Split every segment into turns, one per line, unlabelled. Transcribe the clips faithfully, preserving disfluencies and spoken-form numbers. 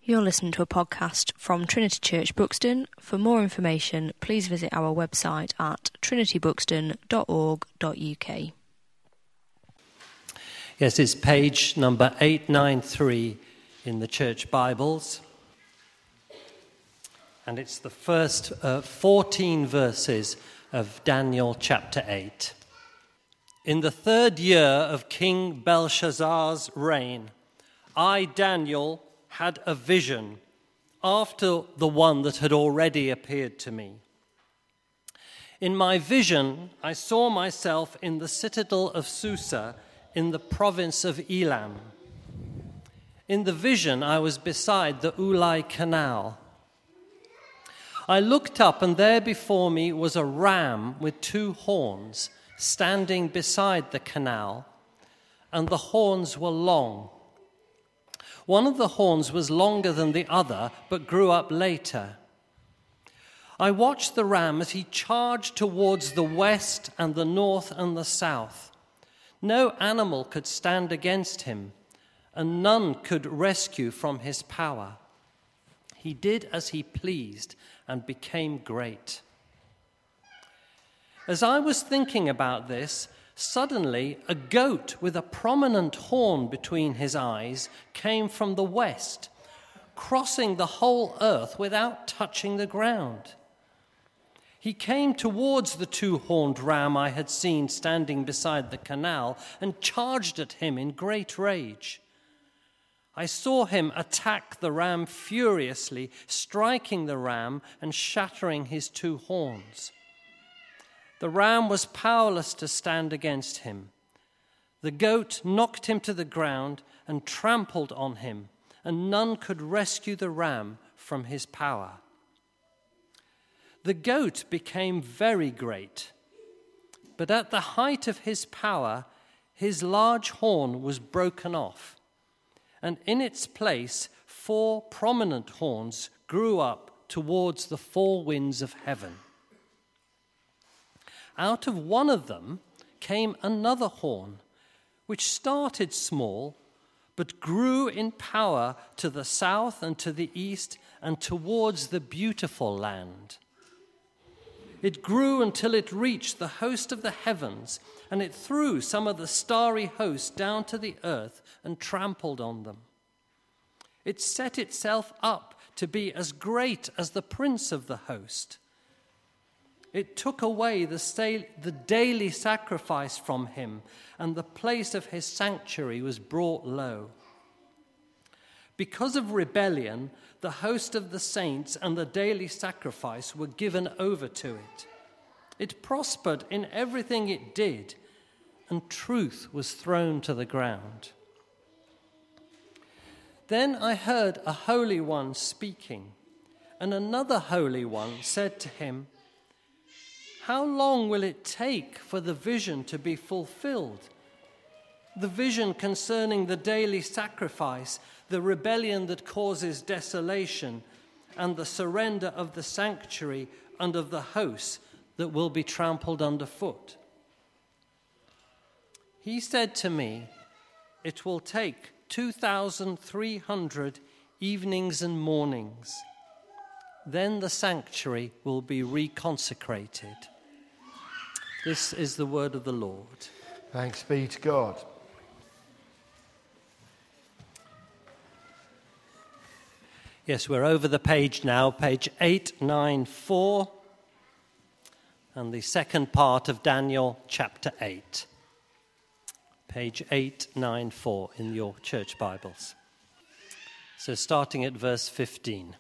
You're listening to a podcast from Trinity Church Buxton. For more information, please visit our website at trinity buxton dot org dot U K.
Yes, it's page number eight ninety-three in the Church Bibles. And it's the first uh, fourteen verses of Daniel chapter eight. In the third year of King Belshazzar's reign, I, Daniel, had a vision after the one that had already appeared to me. In my vision, I saw myself in the citadel of Susa in the province of Elam. In the vision, I was beside the Ulai Canal. I looked up, and there before me was a ram with two horns standing beside the canal, and the horns were long. One of the horns was longer than the other, but grew up later. I watched the ram as he charged towards the west and the north and the south. No animal could stand against him, and none could rescue from his power. He did as he pleased and became great. As I was thinking about this, suddenly, a goat with a prominent horn between his eyes came from the west, crossing the whole earth without touching the ground. He came towards the two-horned ram I had seen standing beside the canal and charged at him in great rage. I saw him attack the ram furiously, striking the ram and shattering his two horns. The ram was powerless to stand against him. The goat knocked him to the ground and trampled on him, and none could rescue the ram from his power. The goat became very great, but at the height of his power, his large horn was broken off, and in its place, four prominent horns grew up towards the four winds of heaven. Out of one of them came another horn, which started small, but grew in power to the south and to the east and towards the beautiful land. It grew until it reached the host of the heavens, and it threw some of the starry host down to the earth and trampled on them. It set itself up to be as great as the prince of the host. It took away the, the daily sacrifice from him, and the place of his sanctuary was brought low. Because of rebellion, the host of the saints and the daily sacrifice were given over to it. It prospered in everything it did, and truth was thrown to the ground. Then I heard a holy one speaking, and another holy one said to him, "How long will it take for the vision to be fulfilled? The vision concerning the daily sacrifice, the rebellion that causes desolation, and the surrender of the sanctuary and of the host that will be trampled underfoot." He said to me, "It will take two thousand three hundred evenings and mornings. Then the sanctuary will be reconsecrated." This is the word of the Lord.
Thanks be to God.
Yes, we're over the page now, page eight ninety-four, and the second part of Daniel chapter eight. Page eight ninety-four in your church Bibles. So starting at verse fifteen.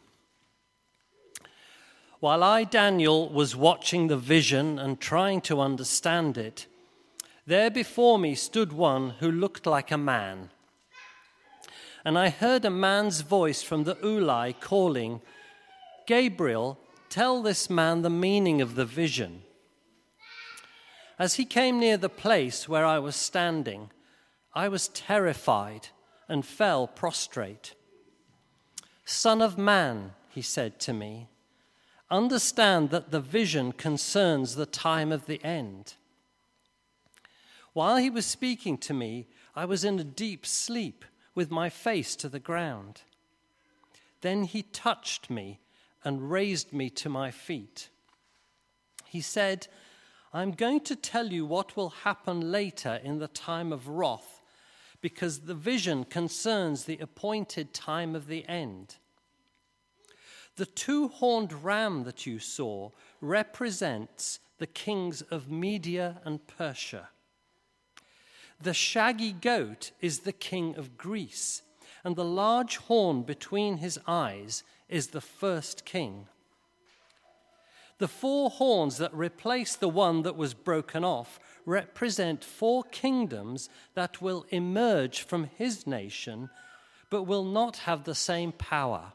While I, Daniel, was watching the vision and trying to understand it, there before me stood one who looked like a man. And I heard a man's voice from the Ulai calling, "Gabriel, tell this man the meaning of the vision." As he came near the place where I was standing, I was terrified and fell prostrate. "Son of man," he said to me, "understand that the vision concerns the time of the end." While he was speaking to me, I was in a deep sleep with my face to the ground. Then he touched me and raised me to my feet. He said, I'm going to tell you what will happen later in the time of wrath, because the vision concerns the appointed time of the end. The two-horned ram that you saw represents the kings of Media and Persia. The shaggy goat is the king of Greece, and the large horn between his eyes is the first king. The four horns that replace the one that was broken off represent four kingdoms that will emerge from his nation, but will not have the same power.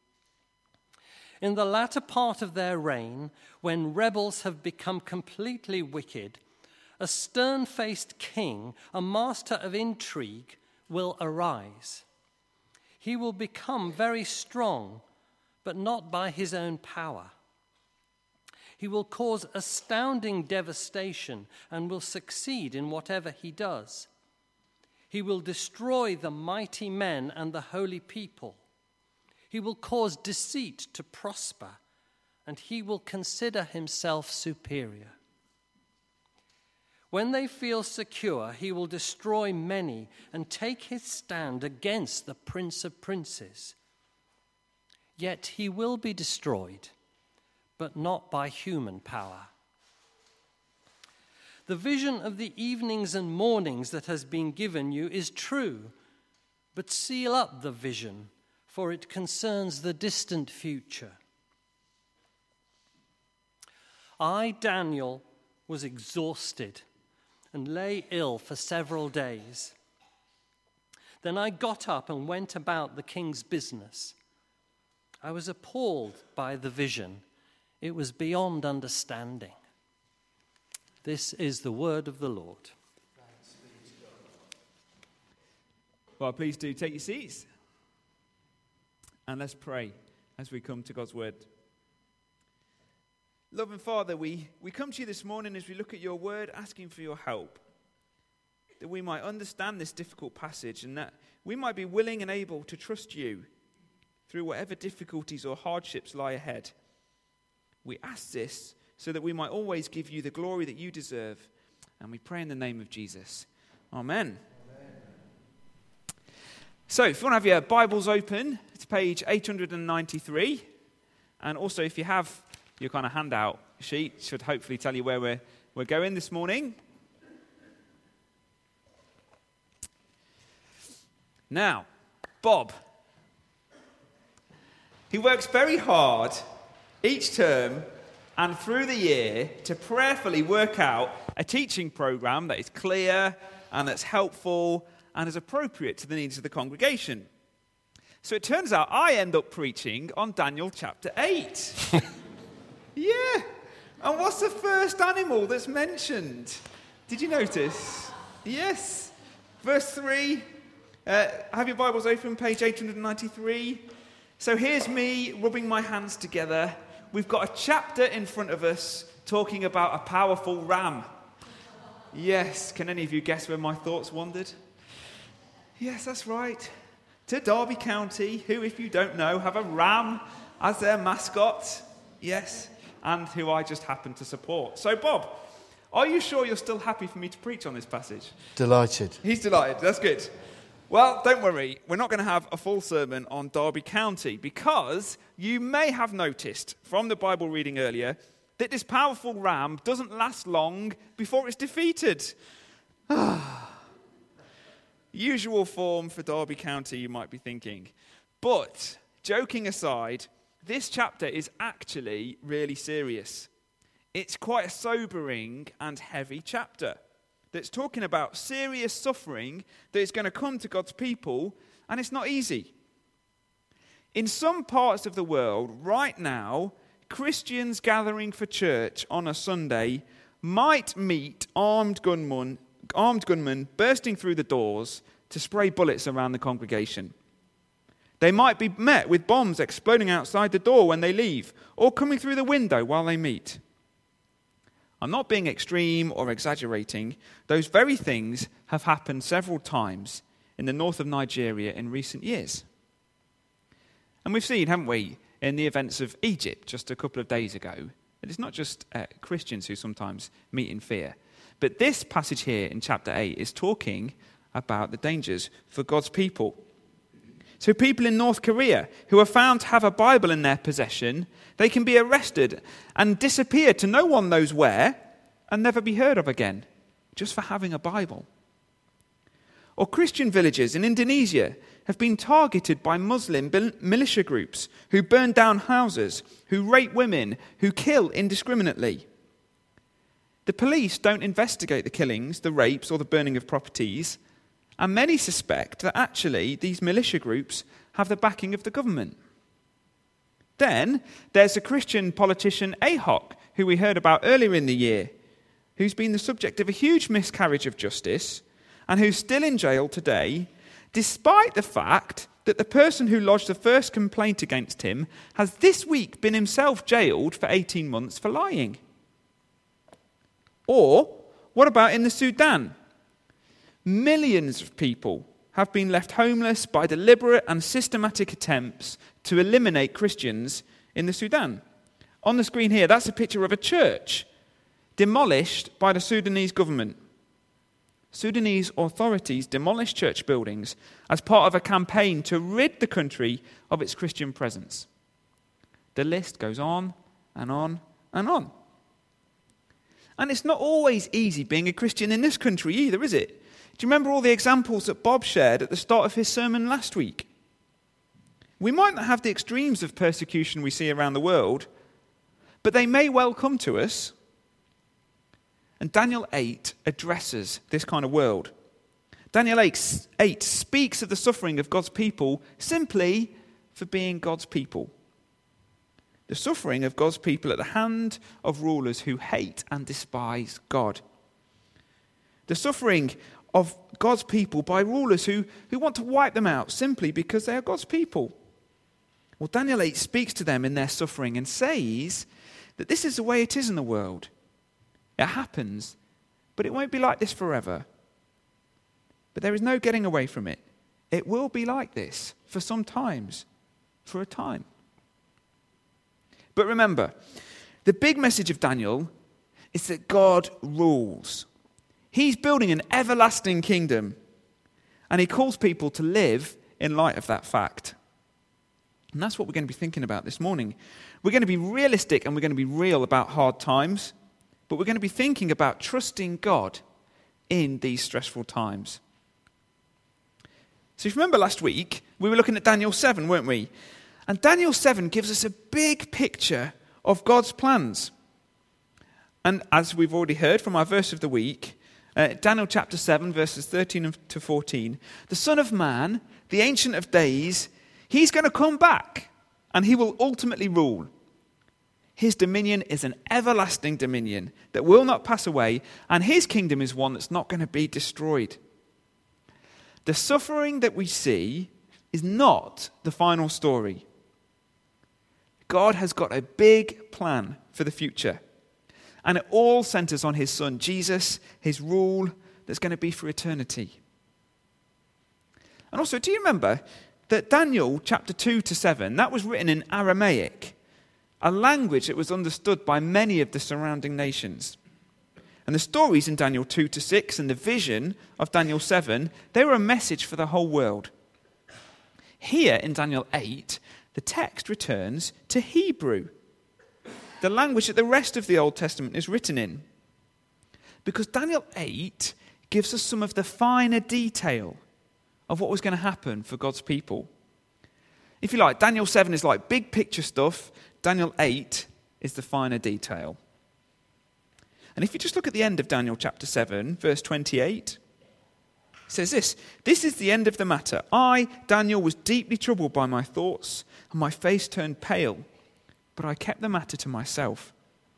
In the latter part of their reign, when rebels have become completely wicked, a stern-faced king, a master of intrigue, will arise. He will become very strong, but not by his own power. He will cause astounding devastation and will succeed in whatever he does. He will destroy the mighty men and the holy people. He will cause deceit to prosper, and he will consider himself superior. When they feel secure, he will destroy many and take his stand against the Prince of Princes. Yet he will be destroyed, but not by human power. The vision of the evenings and mornings that has been given you is true, but seal up the vision, for it concerns the distant future. I, Daniel, was exhausted and lay ill for several days. Then I got up and went about the king's business. I was appalled by the vision. It was beyond understanding. This is the word of the Lord.
Well, please do take your seats. And let's pray as we come to God's word. Loving Father, we, we come to you this morning as we look at your word, asking for your help, that we might understand this difficult passage and that we might be willing and able to trust you through whatever difficulties or hardships lie ahead. We ask this so that we might always give you the glory that you deserve, and we pray in the name of Jesus. Amen. Amen. So, if you want to have your Bibles open, it's page eight hundred ninety-three, and also if you have your kind of handout sheet, should hopefully tell you where we're, we're going this morning. Now, Bob. He works very hard each term and through the year to prayerfully work out a teaching program that is clear and that's helpful and is appropriate to the needs of the congregation. So it turns out I end up preaching on Daniel chapter eight. Yeah. And what's the first animal that's mentioned? Did you notice? Yes. Verse three. Uh, have your Bibles open, page eight hundred ninety-three. So here's me rubbing my hands together. We've got a chapter in front of us talking about a powerful ram. Yes. Can any of you guess where my thoughts wandered? Yes, that's right. To Derby County, who, if you don't know, have a ram as their mascot. Yes. And who I just happen to support. So, Bob, are you sure you're still happy for me to preach on this passage?
Delighted.
He's delighted. That's good. Well, don't worry. We're not going to have a full sermon on Derby County because you may have noticed from the Bible reading earlier that this powerful ram doesn't last long before it's defeated. Usual form for Derby County, you might be thinking. But, joking aside, this chapter is actually really serious. It's quite a sobering and heavy chapter that's talking about serious suffering that is going to come to God's people, and it's not easy. In some parts of the world, right now, Christians gathering for church on a Sunday might meet armed gunmen, armed gunmen bursting through the doors to spray bullets around the congregation. They might be met with bombs exploding outside the door when they leave, or coming through the window while they meet. I'm not being extreme or exaggerating. Those very things have happened several times in the north of Nigeria in recent years. And we've seen, haven't we, in the events of Egypt just a couple of days ago, that it's not just uh, Christians who sometimes meet in fear. But this passage here in chapter eight is talking about the dangers for God's people. So people in North Korea who are found to have a Bible in their possession, they can be arrested and disappear to no one knows where and never be heard of again, just for having a Bible. Or Christian villages in Indonesia have been targeted by Muslim militia groups who burn down houses, who rape women, who kill indiscriminately. The police don't investigate the killings, the rapes, or the burning of properties, and many suspect that actually these militia groups have the backing of the government. Then there's a Christian politician, Ahok, who we heard about earlier in the year, who's been the subject of a huge miscarriage of justice and who's still in jail today, despite the fact that the person who lodged the first complaint against him has this week been himself jailed for eighteen months for lying. Or, what about in the Sudan? Millions of people have been left homeless by deliberate and systematic attempts to eliminate Christians in the Sudan. On the screen here, that's a picture of a church demolished by the Sudanese government. Sudanese authorities demolished church buildings as part of a campaign to rid the country of its Christian presence. The list goes on and on and on. And it's not always easy being a Christian in this country either, is it? Do you remember all the examples that Bob shared at the start of his sermon last week? We might not have the extremes of persecution we see around the world, but they may well come to us. And Daniel eight addresses this kind of world. Daniel eight speaks of the suffering of God's people simply for being God's people. The suffering of God's people at the hand of rulers who hate and despise God. The suffering of God's people by rulers who, who want to wipe them out simply because they are God's people. Well, Daniel eight speaks to them in their suffering and says that this is the way it is in the world. It happens, but it won't be like this forever. But there is no getting away from it. It will be like this for some times, for a time. But remember, the big message of Daniel is that God rules. He's building an everlasting kingdom, and he calls people to live in light of that fact. And that's what we're going to be thinking about this morning. We're going to be realistic and we're going to be real about hard times, but we're going to be thinking about trusting God in these stressful times. So if you remember last week, we were looking at Daniel seven, weren't we? And Daniel seven gives us a big picture of God's plans. And as we've already heard from our verse of the week, uh, Daniel chapter seven, verses thirteen to fourteen, the Son of Man, the Ancient of Days, he's going to come back and he will ultimately rule. His dominion is an everlasting dominion that will not pass away, and his kingdom is one that's not going to be destroyed. The suffering that we see is not the final story. God has got a big plan for the future, and it all centers on his Son, Jesus, his rule that's going to be for eternity. And also, do you remember that Daniel chapter two to seven, that was written in Aramaic, a language that was understood by many of the surrounding nations. And the stories in Daniel two to six and the vision of Daniel seven, they were a message for the whole world. Here in Daniel eight, the text returns to Hebrew, the language that the rest of the Old Testament is written in. Because Daniel eight gives us some of the finer detail of what was going to happen for God's people. If you like, Daniel seven is like big picture stuff. Daniel eight is the finer detail. And if you just look at the end of Daniel chapter seven, verse twenty-eight, it says this: "This is the end of the matter. I, Daniel, was deeply troubled by my thoughts, and my face turned pale, but I kept the matter to myself."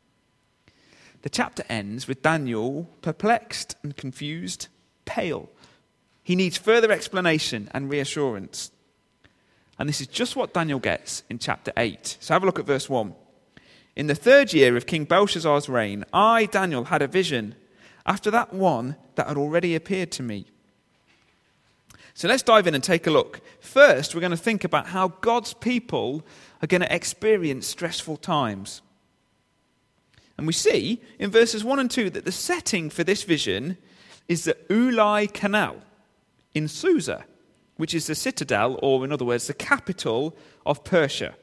The chapter ends with Daniel perplexed and confused, pale. He needs further explanation and reassurance. And this is just what Daniel gets in chapter eight. So have a look at verse one. "In the third year of King Belshazzar's reign, I, Daniel, had a vision after that one that had already appeared to me. So let's dive in and take a look. First, we're going to think about how God's people are going to experience stressful times. And we see in verses one and two that the setting for this vision is the Ulai Canal in Susa, which is the citadel, or in other words, the capital of Persia.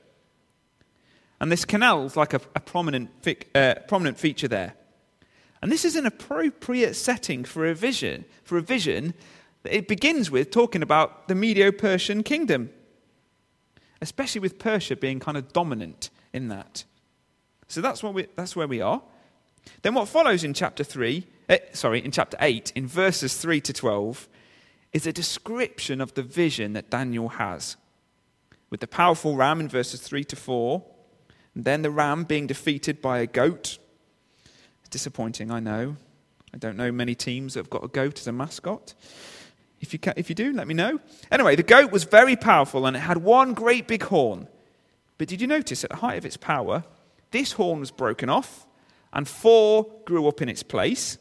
And this canal is like a, a prominent, uh, prominent feature there. And this is an appropriate setting for a vision, for a vision that it begins with talking about the Medo-Persian kingdom, especially with Persia being kind of dominant in that. So that's what we, that's where we are. Then what follows in chapter three, eh, sorry, in chapter eight, in verses three to twelve, is a description of the vision that Daniel has, with the powerful ram in verses three to four, and then the ram being defeated by a goat. It's disappointing, I know. I don't know many teams that have got a goat as a mascot. If you can, if you do, let me know. Anyway, the goat was very powerful, and it had one great big horn. But did you notice at the height of its power, this horn was broken off, and four grew up in its place.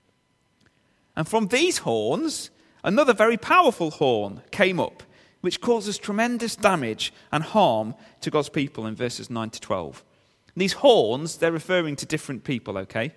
And from these horns, another very powerful horn came up, which causes tremendous damage and harm to God's people in verses nine to twelve. And these horns, they're referring to different people, okay?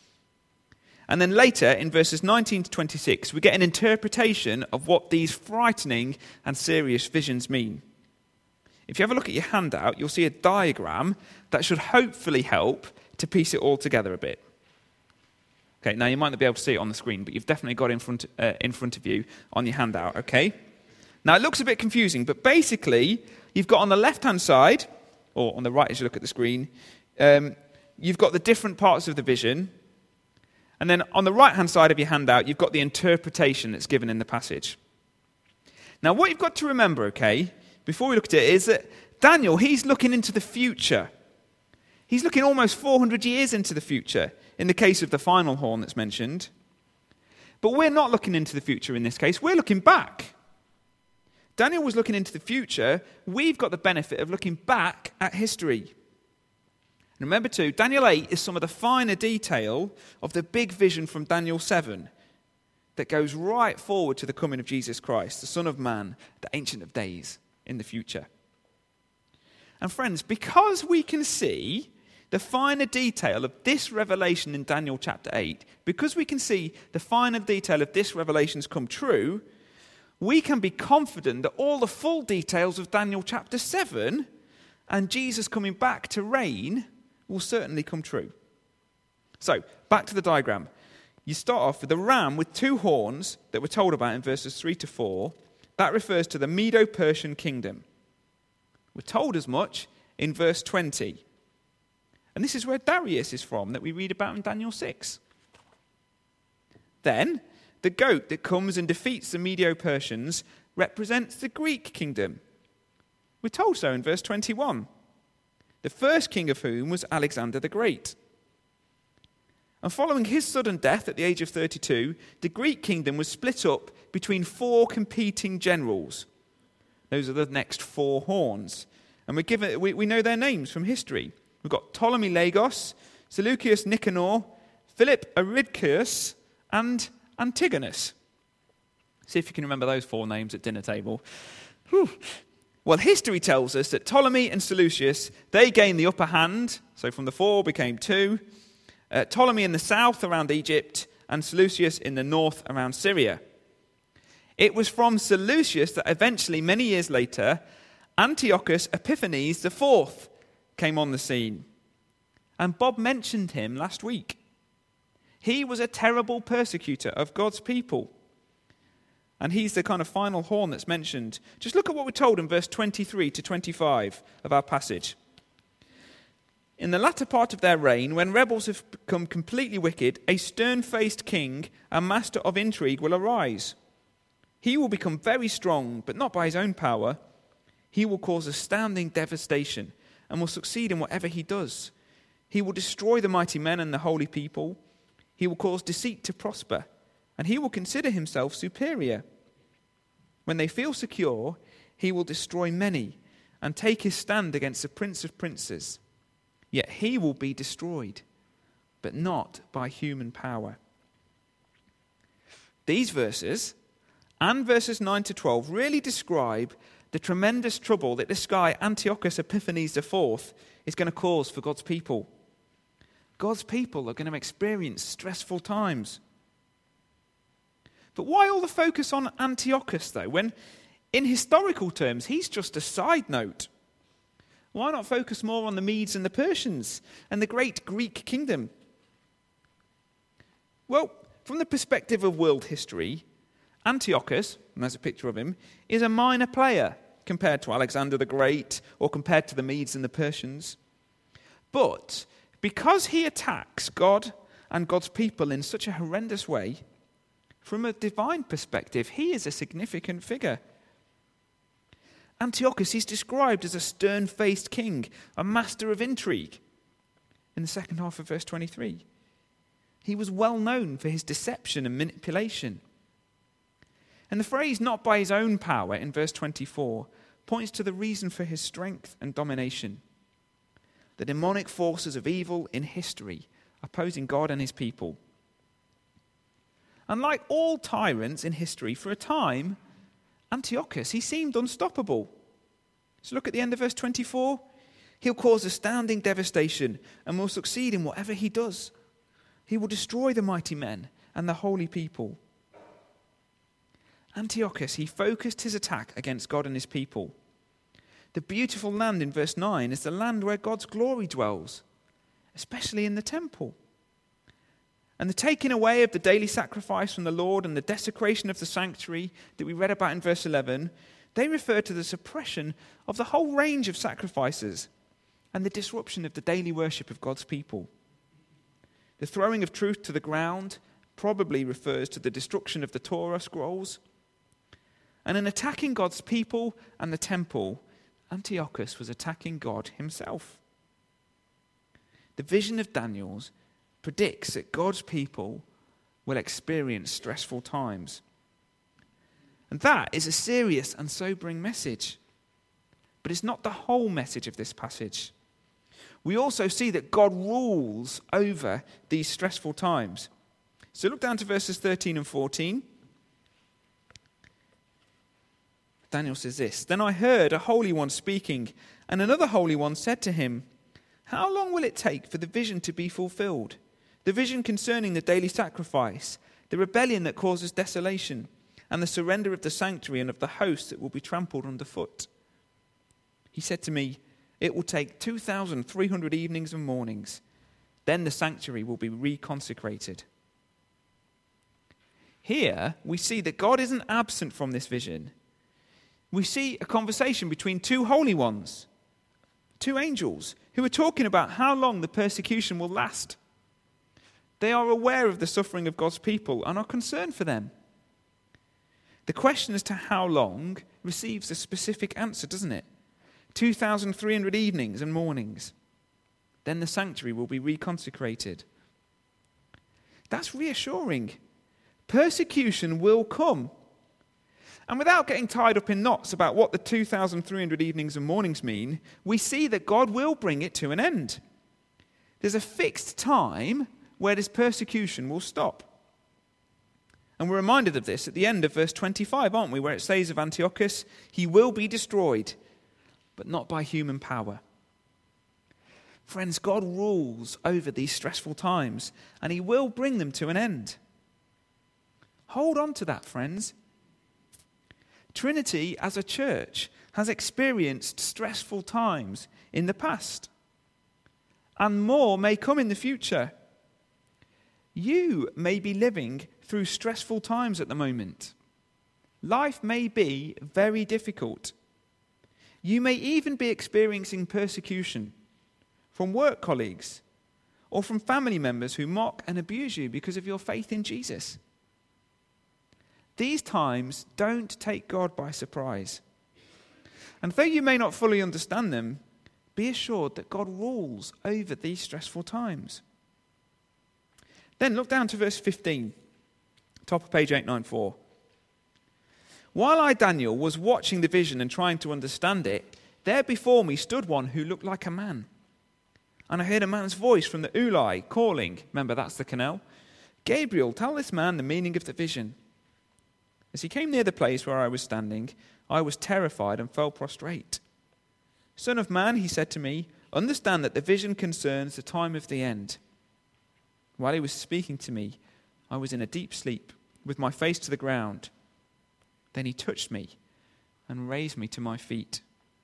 And then later, in verses nineteen to twenty-six, we get an interpretation of what these frightening and serious visions mean. If you have a look at your handout, you'll see a diagram that should hopefully help to piece it all together a bit. Okay, now you might not be able to see it on the screen, but you've definitely got it in front, uh, in front of you on your handout, okay? Now, it looks a bit confusing, but basically, you've got on the left-hand side, or on the right as you look at the screen, um, you've got the different parts of the vision, and then on the right-hand side of your handout, you've got the interpretation that's given in the passage. Now, what you've got to remember, okay, before we look at it, is that Daniel, he's looking into the future. He's looking almost four hundred years into the future, in the case of the final horn that's mentioned. But we're not looking into the future in this case, we're looking back. Daniel was looking into the future. We've got the benefit of looking back at history. And remember too, Daniel eight is some of the finer detail of the big vision from Daniel seven that goes right forward to the coming of Jesus Christ, the Son of Man, the Ancient of Days, in the future. And friends, because we can see the finer detail of this revelation in Daniel chapter eight, because we can see the finer detail of this revelation's come true, we can be confident that all the full details of Daniel chapter seven and Jesus coming back to reign will certainly come true. So, back to the diagram. You start off with a ram with two horns that we're told about in verses three to four. That refers to the Medo-Persian kingdom. We're told as much in verse twenty. And this is where Darius is from, that we read about in Daniel six. Then, the goat that comes and defeats the Medo-Persians represents the Greek kingdom. We're told so in verse twenty-one. The first king of whom was Alexander the Great. And following his sudden death at the age of thirty-two, the Greek kingdom was split up between four competing generals. Those are the next four horns. And we're given, we, we know their names from history. We've got Ptolemy Lagos, Seleucus Nicanor, Philip Aridcus, and Antigonus. See if you can remember those four names at dinner table. Whew. Well, history tells us that Ptolemy and Seleucus, they gained the upper hand. So from the four became two. Uh, Ptolemy in the south around Egypt, and Seleucus in the north around Syria. It was from Seleucus that eventually, many years later, Antiochus Epiphanes the fourth came on the scene. And Bob mentioned him last week. He was a terrible persecutor of God's people. And he's the kind of final horn that's mentioned. Just look at what we're told in verse twenty-three to twenty-five of our passage. In the latter part of their reign, when rebels have become completely wicked, a stern-faced king and master of intrigue will arise. He will become very strong, but not by his own power. He will cause astounding devastation and will succeed in whatever he does. He will destroy the mighty men and the holy people. He will cause deceit to prosper, and he will consider himself superior. When they feel secure, he will destroy many and take his stand against the prince of princes. Yet he will be destroyed, but not by human power. These verses and verses nine to twelve really describe the tremendous trouble that this guy, Antiochus Epiphanes the fourth, is going to cause for God's people. God's people are going to experience stressful times. But why all the focus on Antiochus, though, when in historical terms he's just a side note? Why not focus more on the Medes and the Persians and the great Greek kingdom? Well, from the perspective of world history, Antiochus, and there's a picture of him, is a minor player compared to Alexander the Great or compared to the Medes and the Persians. But because he attacks God and God's people in such a horrendous way, from a divine perspective, he is a significant figure. Antiochus is described as a stern-faced king, a master of intrigue, in the second half of verse twenty-three. He was well known for his deception and manipulation. And the phrase, not by his own power, in verse twenty-four, points to the reason for his strength and domination. The demonic forces of evil in history opposing God and his people. And like all tyrants in history, for a time, Antiochus, he seemed unstoppable. So look at the end of verse twenty-four. He'll cause astounding devastation and will succeed in whatever he does. He will destroy the mighty men and the holy people. Antiochus, he focused his attack against God and his people. The beautiful land in verse nine is the land where God's glory dwells, especially in the temple. And the taking away of the daily sacrifice from the Lord and the desecration of the sanctuary that we read about in verse eleven, they refer to the suppression of the whole range of sacrifices and the disruption of the daily worship of God's people. The throwing of truth to the ground probably refers to the destruction of the Torah scrolls. And in attacking God's people and the temple, Antiochus was attacking God himself. The vision of Daniel's predicts that God's people will experience stressful times. And that is a serious and sobering message. But it's not the whole message of this passage. We also see that God rules over these stressful times. So look down to verses thirteen and fourteen. Daniel says this, "Then I heard a holy one speaking, and another holy one said to him, 'How long will it take for the vision to be fulfilled? The vision concerning the daily sacrifice, the rebellion that causes desolation, and the surrender of the sanctuary and of the host that will be trampled underfoot?' He said to me, 'It will take two thousand three hundred evenings and mornings. Then the sanctuary will be reconsecrated.'" Here we see that God isn't absent from this vision. We see a conversation between two holy ones, two angels, who are talking about how long the persecution will last. They are aware of the suffering of God's people and are concerned for them. The question as to how long receives a specific answer, doesn't it? two thousand three hundred evenings and mornings. Then the sanctuary will be reconsecrated. That's reassuring. Persecution will come. And without getting tied up in knots about what the two thousand three hundred evenings and mornings mean, we see that God will bring it to an end. There's a fixed time where this persecution will stop. And we're reminded of this at the end of verse twenty-five, aren't we, where it says of Antiochus, "He will be destroyed, but not by human power." Friends, God rules over these stressful times, and he will bring them to an end. Hold on to that, friends. Trinity, as a church, has experienced stressful times in the past, and more may come in the future. You may be living through stressful times at the moment. Life may be very difficult. You may even be experiencing persecution from work colleagues or from family members who mock and abuse you because of your faith in Jesus. These times don't take God by surprise. And though you may not fully understand them, be assured that God rules over these stressful times. Then look down to verse fifteen, top of page eight ninety-four. "While I, Daniel, was watching the vision and trying to understand it, there before me stood one who looked like a man. And I heard a man's voice from the Ulai calling," remember that's the canal, "Gabriel, tell this man the meaning of the vision." As he came near the place where I was standing, I was terrified and fell prostrate. Son of man, he said to me, understand that the vision concerns the time of the end. While he was speaking to me, I was in a deep sleep, with my face to the ground. Then he touched me and raised me to my feet.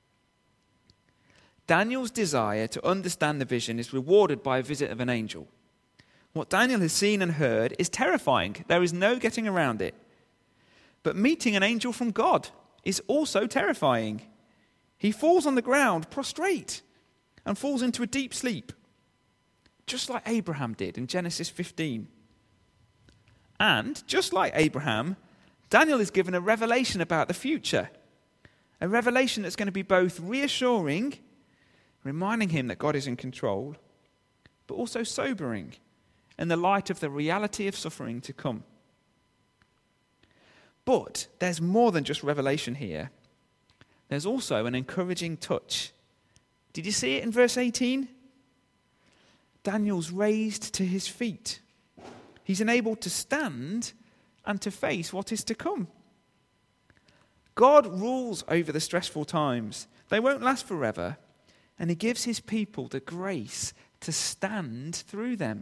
Daniel's desire to understand the vision is rewarded by a visit of an angel. What Daniel has seen and heard is terrifying. There is no getting around it. But meeting an angel from God is also terrifying. He falls on the ground prostrate and falls into a deep sleep, just like Abraham did in Genesis fifteen. And just like Abraham, Daniel is given a revelation about the future, a revelation that's going to be both reassuring, reminding him that God is in control, but also sobering in the light of the reality of suffering to come. But there's more than just revelation here. There's also an encouraging touch. Did you see it in verse eighteen? Daniel's raised to his feet. He's enabled to stand and to face what is to come. God rules over the stressful times. They won't last forever. And he gives his people the grace to stand through them.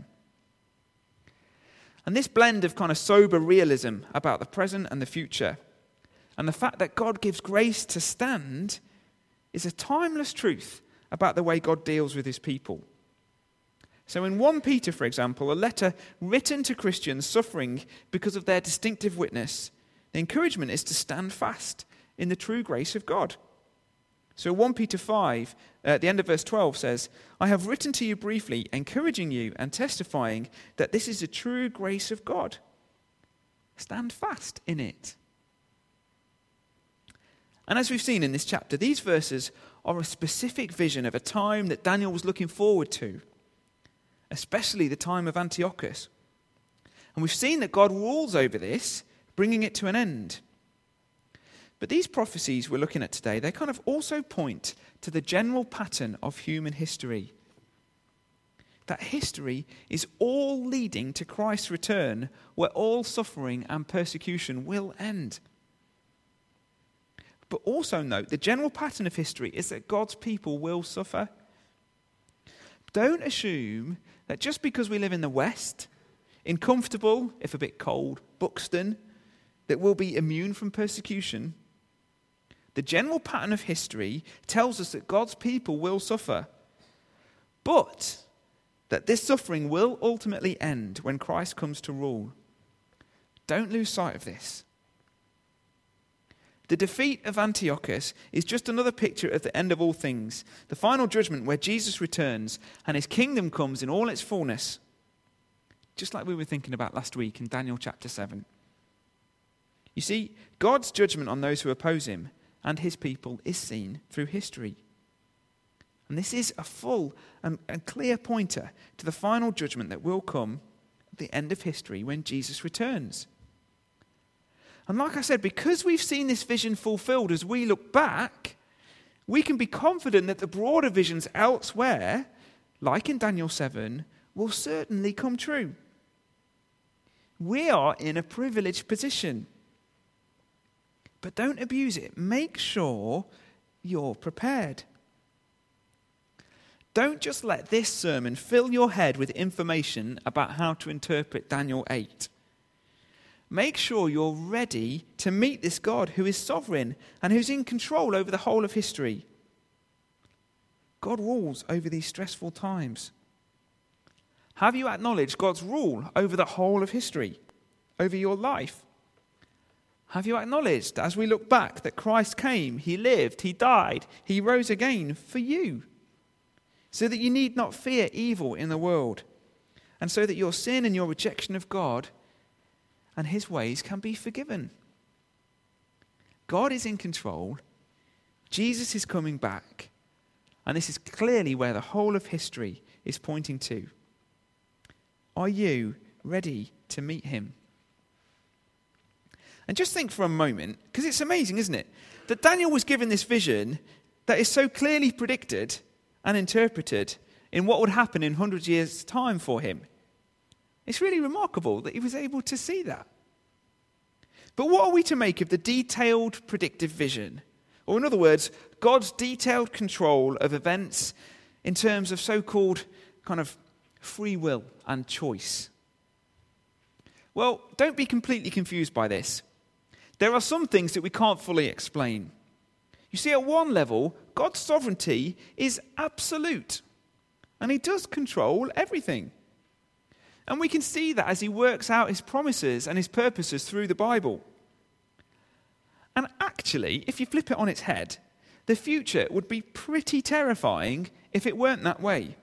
And this blend of kind of sober realism about the present and the future, and the fact that God gives grace to stand, is a timeless truth about the way God deals with his people. So in First Peter, for example, a letter written to Christians suffering because of their distinctive witness, the encouragement is to stand fast in the true grace of God. So First Peter five, uh, at the end of verse twelve says, I have written to you briefly, encouraging you and testifying that this is the true grace of God. Stand fast in it. And as we've seen in this chapter, these verses are a specific vision of a time that Daniel was looking forward to, especially the time of Antiochus. And we've seen that God rules over this, bringing it to an end. But these prophecies we're looking at today, they kind of also point to the general pattern of human history. That history is all leading to Christ's return, where all suffering and persecution will end. But also note, the general pattern of history is that God's people will suffer. Don't assume that just because we live in the West, in comfortable, if a bit cold, Buxton, that we'll be immune from persecution. The general pattern of history tells us that God's people will suffer, but that this suffering will ultimately end when Christ comes to rule. Don't lose sight of this. The defeat of Antiochus is just another picture of the end of all things, the final judgment where Jesus returns and his kingdom comes in all its fullness, just like we were thinking about last week in Daniel chapter seven. You see, God's judgment on those who oppose him and his people is seen through history. And this is a full and, and clear pointer to the final judgment that will come at the end of history when Jesus returns. And like I said, because we've seen this vision fulfilled as we look back, we can be confident that the broader visions elsewhere, like in Daniel seven, will certainly come true. We are in a privileged position. But don't abuse it. Make sure you're prepared. Don't just let this sermon fill your head with information about how to interpret Daniel eight. Make sure you're ready to meet this God who is sovereign and who's in control over the whole of history. God rules over these stressful times. Have you acknowledged God's rule over the whole of history, over your life? Have you acknowledged, as we look back, that Christ came, he lived, he died, he rose again for you, so that you need not fear evil in the world, and so that your sin and your rejection of God and his ways can be forgiven? God is in control. Jesus is coming back. And this is clearly where the whole of history is pointing to. Are you ready to meet him? And just think for a moment, because it's amazing, isn't it? That Daniel was given this vision that is so clearly predicted and interpreted in what would happen in hundred years' time for him. It's really remarkable that he was able to see that. But what are we to make of the detailed predictive vision? Or in other words, God's detailed control of events in terms of so-called kind of free will and choice? Well, don't be completely confused by this. There are some things that we can't fully explain. You see, at one level, God's sovereignty is absolute, and he does control everything. And we can see that as he works out his promises and his purposes through the Bible. And actually, if you flip it on its head, the future would be pretty terrifying if it weren't that way.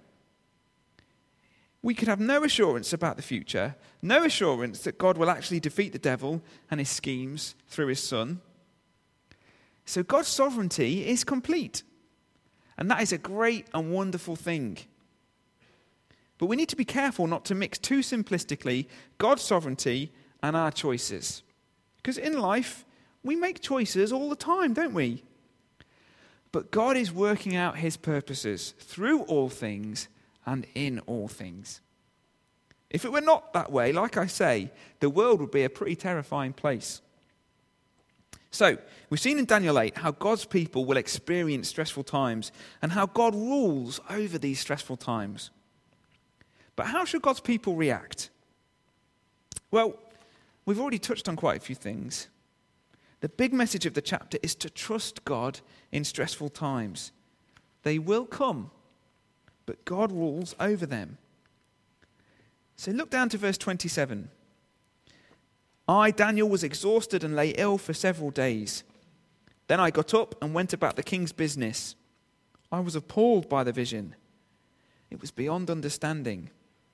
We could have no assurance about the future, no assurance that God will actually defeat the devil and his schemes through his Son. So God's sovereignty is complete. And that is a great and wonderful thing. But we need to be careful not to mix too simplistically God's sovereignty and our choices. Because in life, we make choices all the time, don't we? But God is working out his purposes through all things and in all things. If it were not that way, like I say, the world would be a pretty terrifying place. So, we've seen in Daniel eight how God's people will experience stressful times and how God rules over these stressful times. But how should God's people react? Well, we've already touched on quite a few things. The big message of the chapter is to trust God in stressful times. They will come, but God rules over them. So look down to verse twenty-seven. I, Daniel, was exhausted and lay ill for several days. Then I got up and went about the king's business. I was appalled by the vision. It was beyond understanding.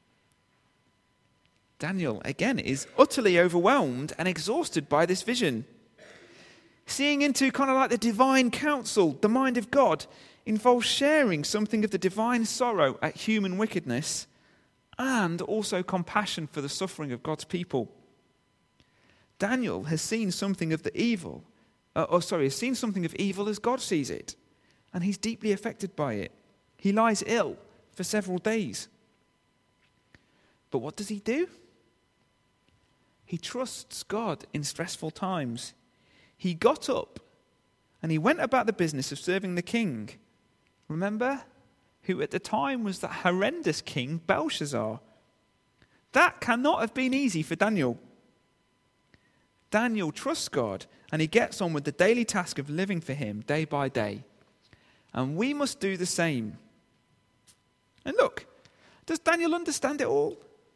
Daniel, again, is utterly overwhelmed and exhausted by this vision. Seeing into kind of like the divine counsel, the mind of God, involves sharing something of the divine sorrow at human wickedness and also compassion for the suffering of God's people. Daniel has seen something of the evil, uh, or sorry, has seen something of evil as God sees it, and he's deeply affected by it. He lies ill for several days. But what does he do? He trusts God in stressful times. He got up and he went about the business of serving the king. Remember? Who at the time was that horrendous king Belshazzar. That cannot have been easy for Daniel. Daniel trusts God and he gets on with the daily task of living for him day by day. And we must do the same. And look, does Daniel understand it all?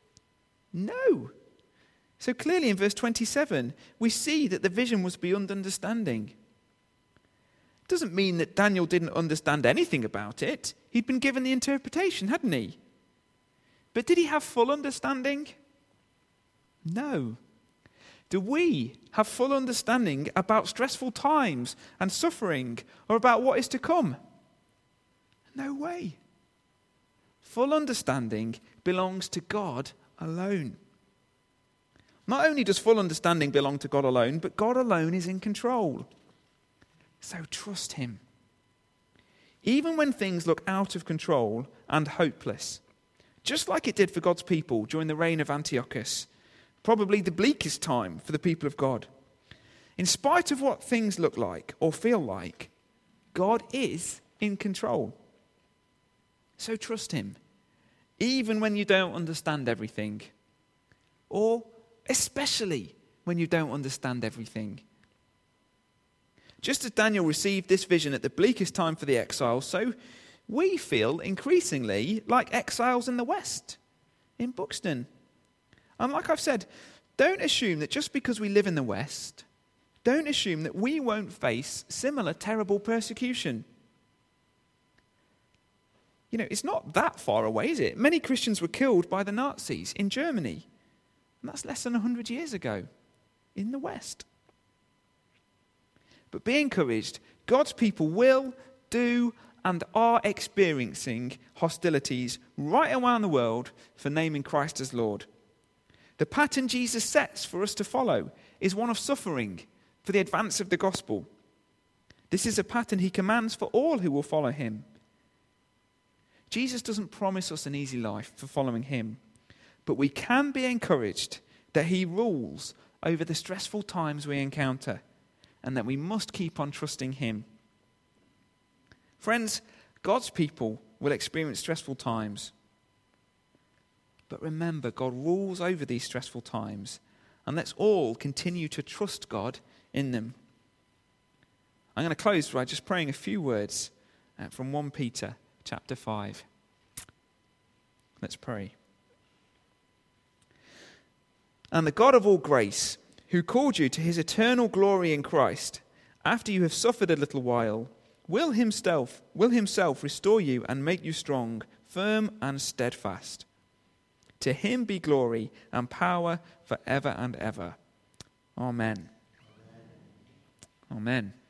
No. So clearly in verse twenty-seven, we see that the vision was beyond understanding. It doesn't mean that Daniel didn't understand anything about it. He'd been given the interpretation, hadn't he? But did he have full understanding? No. Do we have full understanding about stressful times and suffering or about what is to come? No way. Full understanding belongs to God alone. Not only does full understanding belong to God alone, but God alone is in control. So trust him. Even when things look out of control and hopeless, just like it did for God's people during the reign of Antiochus, probably the bleakest time for the people of God. In spite of what things look like or feel like, God is in control. So trust him, even when you don't understand everything, or especially when you don't understand everything. Just as Daniel received this vision at the bleakest time for the exiles, so we feel increasingly like exiles in the West, in Buxton. And like I've said, don't assume that just because we live in the West, don't assume that we won't face similar terrible persecution. You know, it's not that far away, is it? Many Christians were killed by the Nazis in Germany. And that's less than one hundred years ago in the West. But be encouraged. God's people will, do, and are experiencing hostilities right around the world for naming Christ as Lord. The pattern Jesus sets for us to follow is one of suffering for the advance of the gospel. This is a pattern he commands for all who will follow him. Jesus doesn't promise us an easy life for following him, but we can be encouraged that he rules over the stressful times we encounter, and that we must keep on trusting him. Friends, God's people will experience stressful times. But remember, God rules over these stressful times, and let's all continue to trust God in them. I'm going to close by just praying a few words from First Peter chapter five. Let's pray. And the God of all grace, who called you to his eternal glory in Christ, after you have suffered a little while, will himself, will himself restore you and make you strong, firm and steadfast. To him be glory and power forever and ever. Amen. Amen. Amen.